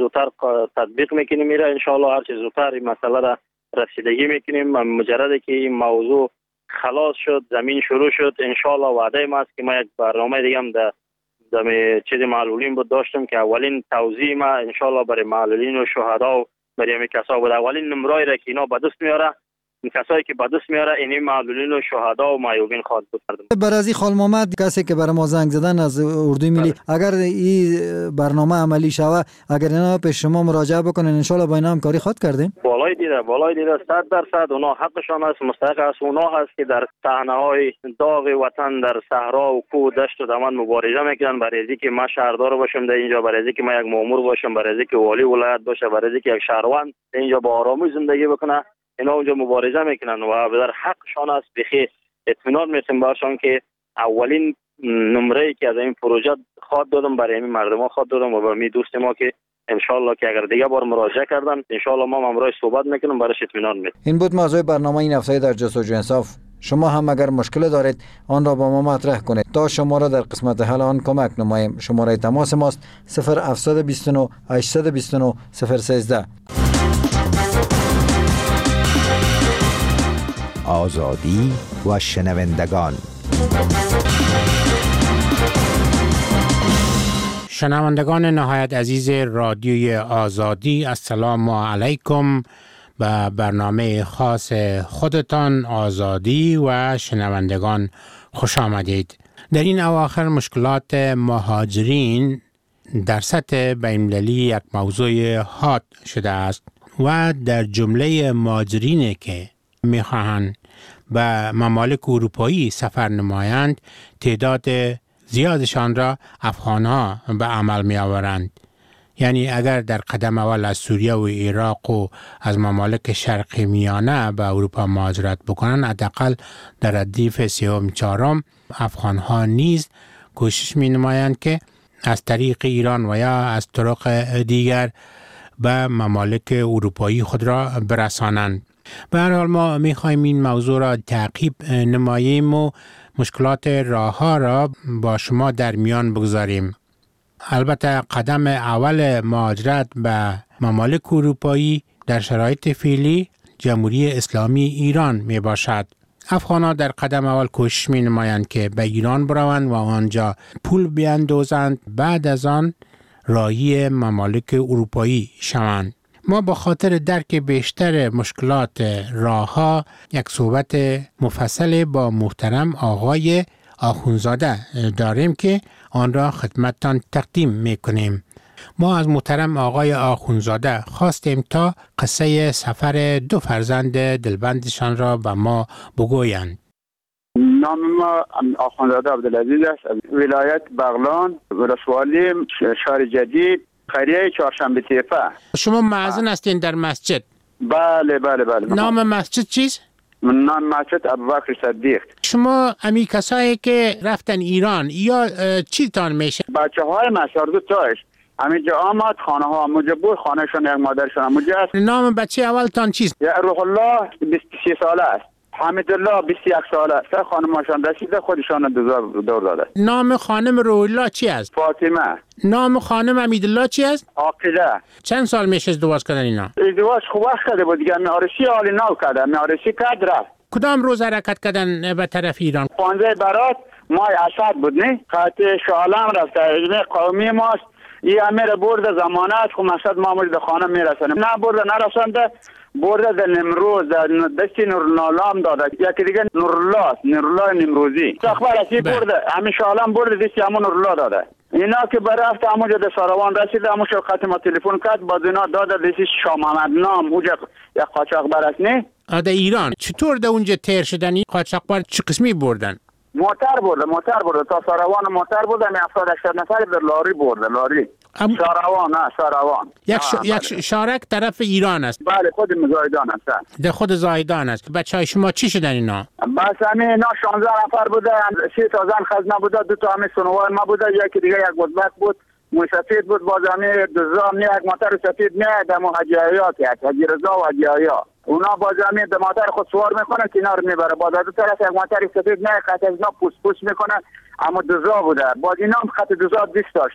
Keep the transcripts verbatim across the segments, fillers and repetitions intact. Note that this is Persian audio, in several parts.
زودتر تطبیق میکنیم میره ان شاء الله هر چه زودتر این مسئله را رسیدگی میکنیم. مجرد که این موضوع خلاص شد زمین شروع شد ان شاء الله وعده ما است که ما یک برنامه دیگه هم در دم چیز معلولین بود داشتم که اولین توضیح ما ان شاء الله برای معلولین و شهدا و برای همه کسا بود. اولین نمرای را که اینا به دست میاره این کسایی که به دست میاره این معلولین و شهدا و معیوبین خواهد بود. برازی خال محمد کسی که برای ما زنگ زدن از اردوی ملی اگر این برنامه عملی شوه اگر اینا پیش شما مراجعه بکنن ان شاء الله با اینا همکاری خواهد کردین. بالای دیده بالای دیده صد درصد اونا حقشان است مستحق است. اونا هست که در صحنه‌های داغ وطن در صحرا و کوه دشت و دمن مبارزه میکنن برای اینکه ما شهردار باشم در اینجا، برای اینکه ما یک مأمور باشم، برای اینکه والی ولایت باشه، برای اینکه یک شهروند اینجا با آرامی زندگی بکنه. اینا اونجا مبارزه میکنن و در حقشان است. بخیر اطمینان میتونم باشم که اولین نمره که از این پروژه خواد دادم برای این مردم خواد دادم و برای دوست ما که ان شاء الله که اگر دیگه بار مراجعه کردن ان شاء الله ما امروز صحبت میکنم برای اطمینان میدم. این بود موضوع برنامه این هفته در جستجوی انصاف. شما هم اگر مشکل دارید آن را با ما مطرح کنید تا شما را در قسمت حل آن کمک نماییم. شماره تماس ماست صفر هفت دو نه هشت دو نه صفر یک سه. آزادی و شنوندگان. شنوندگان نهایت عزیز رادیوی آزادی، السلام علیکم. به برنامه خاص خودتان آزادی و شنوندگان خوش آمدید. در این اواخر مشکلات مهاجرین در سطح بین‌المللی یک موضوع حاد شده است و در جمله مهاجرینی که می‌خواهند به ممالک اروپایی سفر نمایند تعداد زیادشان را افغان‌ها به عمل می‌آورند. یعنی اگر در قدم اول از سوریه و عراق و از ممالک شرق میانه به اروپا مهاجرت بکنند، حداقل در ردیف سوم چهارم افغان‌ها نیز کوشش می‌نمایند که از طریق ایران و یا از طرق دیگر به ممالک اروپایی خود را برسانند. به هر حال ما می‌خوایم این موضوع را تعقیب نماییم و مشکلات راه‌ها را با شما در میان بگذاریم. البته قدم اول مهاجرت به ممالک اروپایی در شرایط فعلی جمهوری اسلامی ایران می باشد. افغان‌ها در قدم اول کوشش می نمایند که به ایران بروند و آنجا پول بیندازند، بعد از آن راهی ممالک اروپایی شوند. ما با خاطر درک بیشتر مشکلات راه‌ها یک صحبت مفصل با محترم آقای آخونزاده داریم که آن را خدمتتان تقدیم میکنیم. ما از محترم آقای آخونزاده خواستیم تا قصه سفر دو فرزند دلبندشان را به ما بگویند. نام ما آخونزاده عبدالعزیز است، از ولایت بغلان، ولسوالی شهر جدید، قریه چهارشنبه تیپه. شما مؤذن هستین در مسجد؟ بله بله بله. نام مسجد چیست؟ نام مسجد ابوبکر صدیق. شما امی کسایی که رفتن ایران یا چی تان میشه؟ بچه های مسار دو تاش همینجا آمد، خانه ها همونجا بود، خانهشون یک مادرشون همونجا است. نام بچه اول تان چیست؟ روح الله بیست و سه ساله است، حمیدالله بیست و یک ساله است. خانمشان رسیده خودشان دور داده. نام خانم روح الله چی است؟ فاطمه. نام خانم حمیدالله چی است؟ عاقله. چند سال میشه ازدواج کردن اینا؟ ازدواج خوب وقت کرده بود دیگه، میارسی حالی نو کرده، میارسی کرد رفت. کدام روز حرکت کردن به طرف ایران؟ پانزده برات ماه اسد بود نه؟ خط شالم رفته، این قومی ماست. این امیر برده زمانت خو مقصد معمولی در خانه میرسنه، نه برده نرسنده، برده در نمروز در دستی نورنالام داده، یکی دیگه نورالله نورالله نمروزی تخبر اسی برده، همین شالم برده دستی همون نورالله داده. اینا که برفت همونجا در ساروان رسیده، همون شو خط ما تلفن کرد، باز اینا داده دستی شاه محمد نام اونجا یک قاچاقبر است نه؟ در ایران چطور در اونجا تیر شدنی؟ قاچاقبر چه قسمی بردن؟ موتر برده، موتر برده تا ساروان موتر برده، می هفتاد هشتاد نفر در لاری برده، لاری ام... ساروان نه ساروان یک, ش... یک شارک طرف ایران است. بله خود زایدان است، در خود زایدان است. بچه های شما چی شدن اینا؟ بس همین اینا شانزده نفر بوده، سی تا زن خزنه بوده، دو تا همین سنوار ما بوده، یکی دیگه یک بزبک بود موی سفید بود، باز همین دوزام نه یک موتر سفید نه در حاجی آیات یک حاجی رضا و حاجی آیا اونا باز همین در موتر خود سوار میکنه کنار میبره، باز دو طرف یک موتر سفید نه خط از اینا پوست پوست میکنه، اما دوزا بوده، باز اینا هم خط دوزا دیست داشته،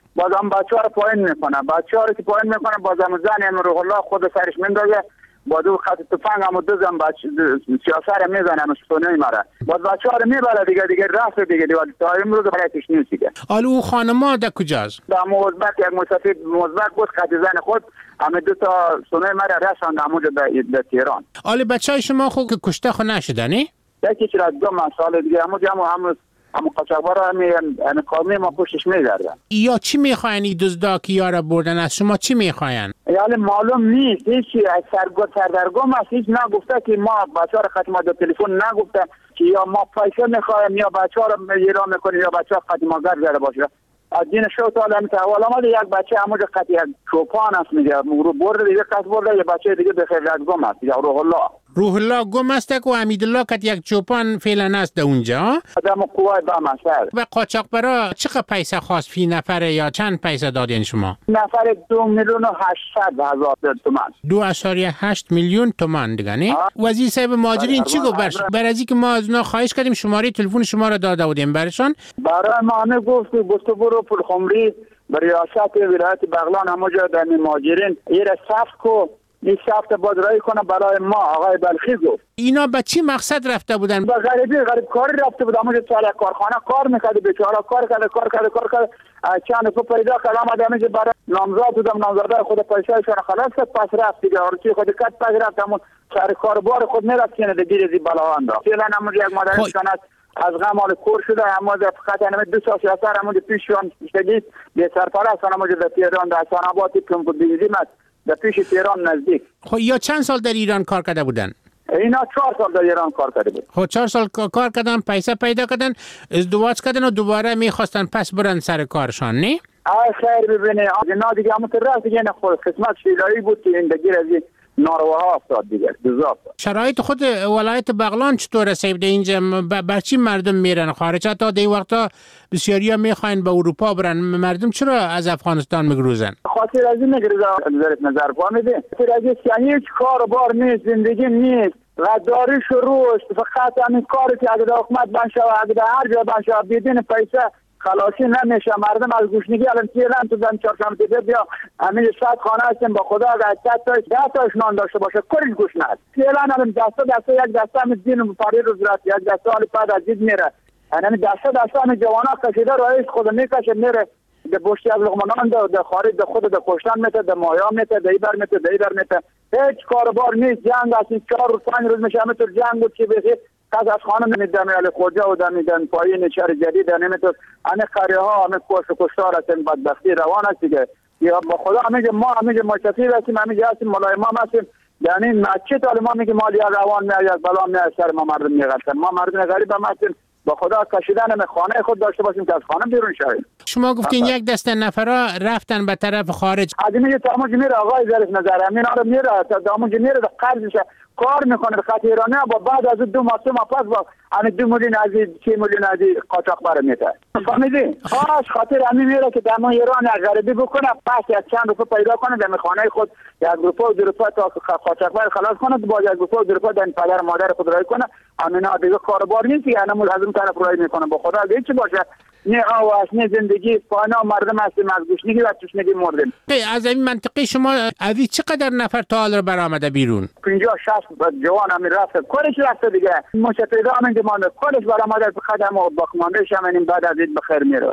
بازم بچه‌ها رو پایین میکنه، بچه‌ها رو که پایین میکنه بازم زن روح الله خود سرش میندازه با دو خط تفنگ هم دوزم بچه سیاسر میزنه مستونه میمره باز بچه‌ها رو میبره دیگه دیگه رفت دیگه دیگه تا امروز برای تش نیست دیگه. حالا او خانما در کجاست؟ در موزبک یک مسافر موزبک بود خط زن خود همه دو تا سونه مرا رساند همونجا در تهران. حالا بچهای شما خود که کشته خو نشدنی؟ یکی چرا دو مسائل دیگه همونجا هم هم اما قاچاقبرا هم قومی ما پشتش میگردن. یا چی میخواین این دزدا که یارا بردن از شما چی میخواین؟ یعنی معلوم نیست هیچ سرگو سردرگم است هیچ نگفته که ما بچه‌ها رو خط ما در تلفن نگفته که یا ما پیسه میخوایم یا بچه‌ها رو ایران میکنیم یا بچه‌ها خط ما گرد باشه. از دین شو تعالی متعال آمده یک بچه همونجا خط یک چوپان است میگه رو برده دیگه کس برده یه بچه دیگه به خیر گم است یا روح الله روح الله گم است که امیدالله که یک چوپان فعلا است در اونجا آدم قوای با مسئله و قاچاقبرا چقدر پیسه خواست فی نفره یا چند پیسه دادین شما؟ نفر دو میلیون و هشتصد هزار تومان دو اشاریه هشت میلیون تومان دیگه نه؟ وزیر صاحب مهاجرین چی گفت برش؟ بر از اینکه ما از اونا خواهش کردیم شماره تلفن شما را داده بودیم برشان برای ما همه گفت گفت برو پول خمری به ریاست ولایت بغلان همونجا در مهاجرین یه صف کو این صفت بازرایی کنه برای ما آقای بلخی گفت. اینا به چی مقصد رفته بودن؟ با غریبی غریب کاری رفته بود همونجا سال کارخانه کار میکرد بیچاره کار کرد کار کرد کار کرد چند تو پیدا کرد آمد همینجا برای نامزاد بودم نامزاده خود پیسه‌شون خلاص کرد پس رفت دیگه هرچی خود کت پس رفت همون سر کاربار خود نرفت که دیگه زی بلاوان دا فعلا همونجا یک مادر کنه از غمال کور شده اما در فقط همه دو سال سیاست همونجا پیششون شدید به سرپرست همونجا در تهران در حسن آباد کم بود دیدیمت در پیش تهران نزدیک. خب یا چند سال در ایران کار کرده بودن؟ اینا چهار سال در ایران کار کرده بود. خب چهار سال کار کردن پیسه پیدا کردن ازدواج کردن و دوباره میخواستن پس برن سر کارشان نه؟ آه خیر ببینه نه دیگه همون طرف دیگه نه خود قسمت شیلایی بود که این دیگه از نارواها افتاد دیگه دوزا. شرایط خود ولایت بغلان چطوره سیب اینجا بر چی مردم میرن خارج تا دی وقتا بسیاریا میخواین به اروپا برن مردم چرا از افغانستان میگروزن؟ خاطر از این میگروزن نظرت نظر فهمیدی؟ خاطر از این هیچ کار بار نیست زندگی نیست غداری شروع فقط همین کاری که اگه حکومت بنشه اگه هر جا بنشه بدون پیسه خلاصی نمیشه مردم از گوشنگی الان تیران تو دم چهارشنبه دیگه بیا همین صد خانه هستیم با خدا اگه صد تا ده تاش نان داشته باشه کلی گوش نه تیران الان دسته دسته یک دسته هم دین پاری روز رات یک دسته حالی بعد از دید میره یعنی دسته دسته هم جوانا کشیده رئیس خود میکشه میره د بوشتی از لغمانان د خارج د خود د کشتن میته د مایا میته د ایبر میته د ایبر میته هیچ کاربار نیست جنگ است چهار روز پنج روز میشه همه تو جنگ بود که بخیر از از خانم نمیدم علی خواجه و دمیدن پایین شهر جدید نمیتون همه قریه ها همه کوش و کشتار هستن بدبختی روان است دیگه یا با خدا همه ما همه مشفی هستیم همه هستیم مولای ما هستیم یعنی چه تا ما میگه مالی روان میاد بلا میاد سر ما مردم میگفتن ما مردم غریب هم هستیم با خدا کشیدن هم خانه خود داشته باشیم که از خانه بیرون شویم. شما گفتین یک دسته نفرا رفتن به طرف خارج. آدمی که تمام میره آقای ظریف نظر همین آره میره تا تمام میره به قرضش کار میکنه به خاطر ایرانی با بعد از دو ماه سه ماه پس با همین دو میلیون از سه میلیون از قاچاق میته. فهمیدی؟ خاص خاطر همین میره که دم ایران غریبی بکنه پس یک چند روپیه پیدا کنه در خانه خود یک روپیه و دو روپیه تا قاچاق خلاص کنه با یک روپیه و دو روپیه در پدر مادر خود رای کنه همینا دیگه کاربار نیست یعنی مول از اون طرف رای میکنه با خدا دیگه چی باشه نه آواز نه زندگی پانا مردم هستیم از گوشنگی و تشنگی مردیم. از این منطقه شما اوی چقدر نفر تا حال برآمده بیرون؟ پنجاه شصت جوان همین رفته کارش رفته دیگه مشتریدا همین دیمان کارش برآمده به قدم و باخماندهش همین بعد از این بخیر میره.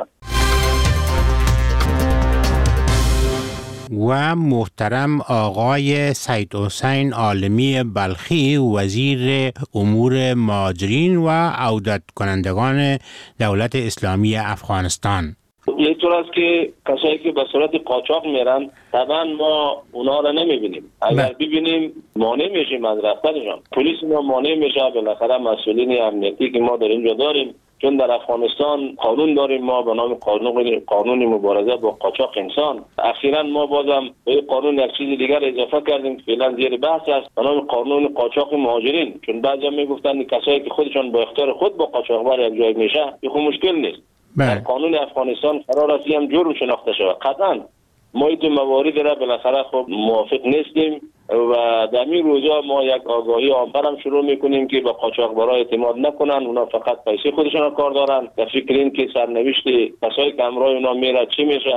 و محترم آقای سید حسین عالمی بلخی وزیر امور مهاجرین و عودت کنندگان دولت اسلامی افغانستان. یه طور است که کسایی که به صورت قاچاق میرن طبعا ما اونا را نمیبینیم اگر ببینیم مانع میشیم از رفتنشان پلیس ما مانع میشه بالاخره مسئولین امنیتی که ما در اینجا داریم چون در افغانستان قانون داریم ما به نام قانون قانون مبارزه با قاچاق انسان اخیراً ما بازم به قانون یک چیز دیگر اضافه کردیم فعلا زیر بحث است به نام قانون قاچاق مهاجرین چون بعضی میگفتن کسایی که خودشان با اختیار خود با قاچاقبر یک جای میشه خب مشکل نیست در قانون افغانستان قرار است هم جرم شناخته شود قطعاً ما این موارد را بالاخره خب موافق نیستیم و در این روزا ما یک آگاهی عامه هم شروع میکنیم که به قاچاقبرا اعتماد نکنن اونا فقط پیسه خودشون کار دارن در فکر این که سرنوشت کسایی که همراه اونا میره چی میشه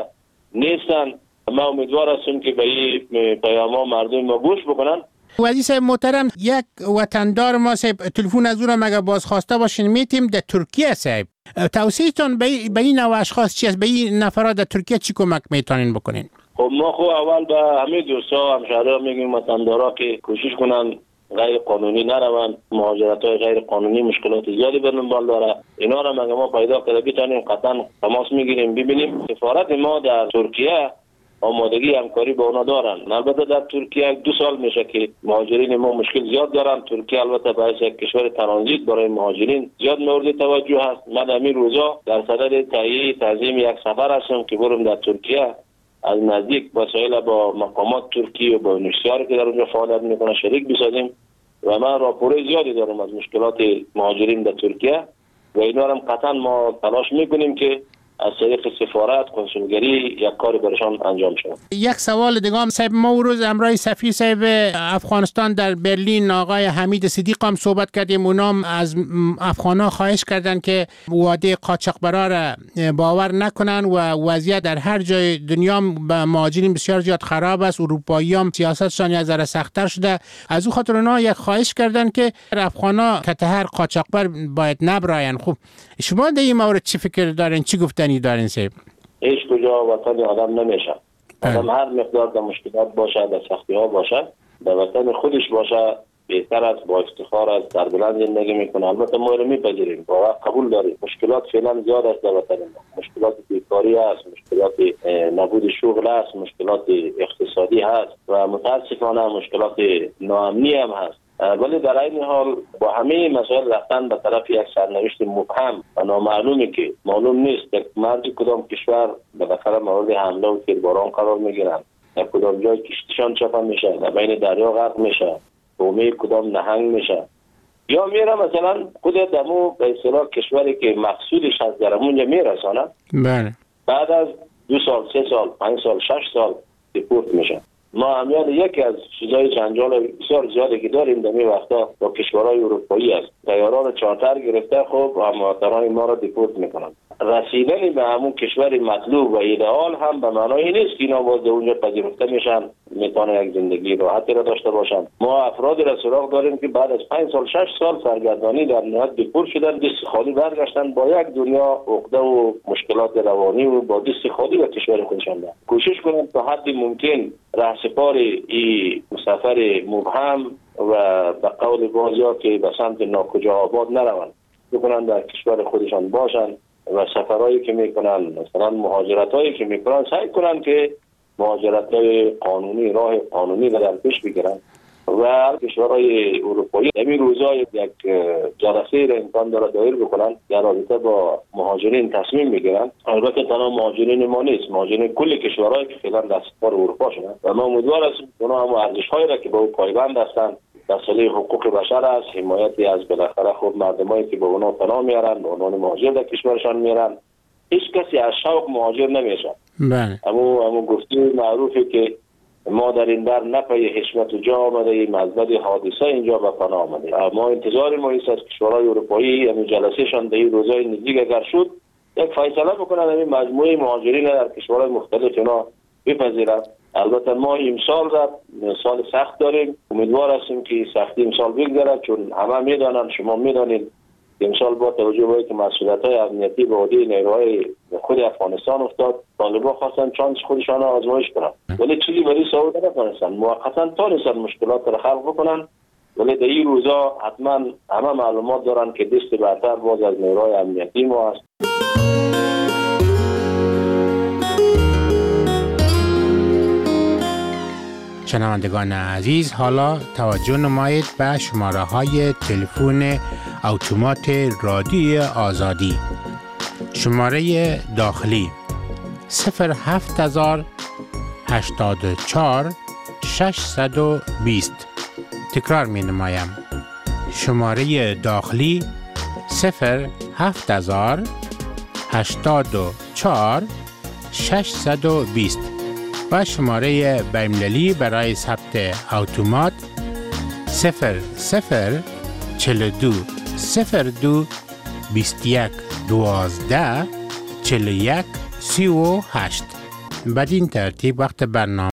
نیستن. ما امیدوار هستیم که به این پیام ها مردم ما گوش بکنن. وزیر صاحب محترم، یک وطندار ما صاحب تلفن از اون مگه بازخواسته باشین میتیم در ترکیه صاحب، توصیهتون به این نوع اشخاص چی است؟ به این نفرات در ترکیه چی کمک میتونین بکنین؟ خب ما خب اول به همه دوستا همشهرها میگیم وطندارا که کوشش کنن غیر قانونی نروند. مهاجرت های غیر قانونی مشکلات زیادی به دنبال داره. اینا را مگه ما پیدا کرده بتونیم قطعا تماس میگیریم ببینیم. سفارت ما در ترکیه آمادگی همکاری با اونا دارن. البته در ترکیه دو سال میشه که مهاجرین ما مشکل زیاد دارن. ترکیه البته باعث یک کشور ترانزیت برای مهاجرین زیاد مورد توجه هست. من همین روزا در صدد تهیه تنظیم یک سفر هستم که برم در ترکیه از نزدیک وسایل با مقامات ترکیه و با نشریات که در اونجا فعالیت میکنه شریک بسازیم و من راپور زیادی دارم از مشکلات مهاجرین در ترکیه و اینا هم قطعا ما تلاش میکنیم که از طریق سفارت کنسولگری یک کاری برشان انجام شود. یک سوال دیگه هم صاحب، ما اون روز امرای سفیر صاحب افغانستان در برلین آقای حمید صدیق هم صحبت کردیم. اونام از افغانا خواهش کردن که وعده قاچاقبرا را باور نکنن و وضعیت در هر جای دنیا به مهاجرین بسیار زیاد خراب است. اروپایی هم سیاستشان یک ذره سخت‌تر شده. از اون خاطر اونا یک خواهش کردن که افغانا که هر قاچاقبر باید نبراین. خب شما در این مورد چی فکر دارین؟ چی گفتنی دارین صاحب؟ هیچ کجا وطن آدم نمیشه. آدم هر مقدار در مشکلات باشه، در سختی ها باشه، در وطن خودش باشه بهتر است، با افتخار است، در بلند زندگی میکنه. البته ما رو میپذیریم، واقعا قبول داریم. مشکلات فعلا زیاد است در وطن ما. مشکلات بیکاری است، مشکلات نبود شغل است، مشکلات اقتصادی هست و متاسفانه مشکلات ناامنی هم هست. ولی در این حال با همه مسائل رفتن به طرف یک سرنوشت مبهم و نامعلومی که معلوم نیست در مرز کدام کشور بالاخره مورد حمله و تیرباران قرار میگیرن، در کدام جای کشتیشان چپا میشه، در بین دریا غرق میشه، بومه کدام نهنگ میشه، یا میره مثلا خود دمو به اصطلاح کشوری که مقصودش از در اونجا میرسانه. بله. بعد از دو سال، سه سال، پنج سال، شش سال دیپورت میشه. ما همیان یکی از چیزای جنجال بسیار زیادی که داریم در این وقتا با کشورهای اروپایی است. طیاران چارتر گرفته خب هموطنان ما را دیپورت میکنند. رسیدن به همون کشور مطلوب و ایدئال هم به معنای نیست که اینا باز اونجا پذیرفته میشن، میتونه یک زندگی راحتی را داشته باشن. ما افرادی را سراغ داریم که بعد از پنج سال، شش سال سرگردانی در نهایت دیپورت شدن، دست خالی برگشتن با یک دنیا عقده و مشکلات روانی و با دست خالی به کشور خودشان. کوشش کنیم تا حد ممکن رهسپار این سفر مبهم و به قول بعضیا که به سمت ناکجا آباد نروند، بکنن در کشور خودشان باشن و سفرهایی که میکنن، مثلا مهاجرتایی که میکنن، سعی کنن که مهاجرتای قانونی، راه قانونی را در پیش بگیرن. و کشورهای اروپایی همین روزا یک جلسه را امکان داره دایر بکنن در رابطه با مهاجرین تصمیم میگیرن. البته تنها مهاجرین ما نیست، مهاجرین کل کشورهایی که فعلا در سپار اروپا شدن و ما امیدوار هستیم اونا هم ارزش‌هایی را که با او پایبند هستند، مسئله حقوق بشر است، حمایتی از بالاخره خود مردمایی که به اونا پناه میارن، به عنوان مهاجر در کشورشان میارن. هیچ کسی از شوق مهاجر نمیشه. بله. اما اما گفته معروفه که ما در این در نپی حشمت و جا آمده ایم، از بد حادثه اینجا به پناه آمده. ما انتظار ما است از کشورهای اروپایی همین جلسهشان در این روزهای نزدیک اگر شد یک فیصله بکنن، همین مجموعه مهاجرین در کشورهای مختلف اینا بپذیرند. البته ما امسال را سال سخت داریم، امیدوار هستیم که سختی امسال بگذرد، چون همه میدانند، شما میدانید امسال با توجه به اینکه مسئولیت‌های امنیتی به عهده نیروهای خود افغانستان افتاد، طالبان خواستن چانس خودشان را آزمایش کنند، ولی چیزی برای صعود نتونستند. موقتا تونستند مشکلات را خلق بکنند، ولی در این روزا حتما همه معلومات دارند که دست برتر باز از نیروهای امنیتی ما است. شنوندگان عزیز، حالا توجه نمایید به شماره های تلفن اتومات رادیوی آزادی. شماره داخلی صفر هفت هزار هشتاد و چهار ششصد و بیست. تکرار می نمایم. شماره داخلی صفر هفت هزار هشتاد و چهار ششصد و بیست و شماره بین‌المللی برای ثبت اتومات صفر صفر چهل و دو صفر دو بیست و یک دوازده چهل و یک سی و هشت. بدین ترتیب وقت برنامه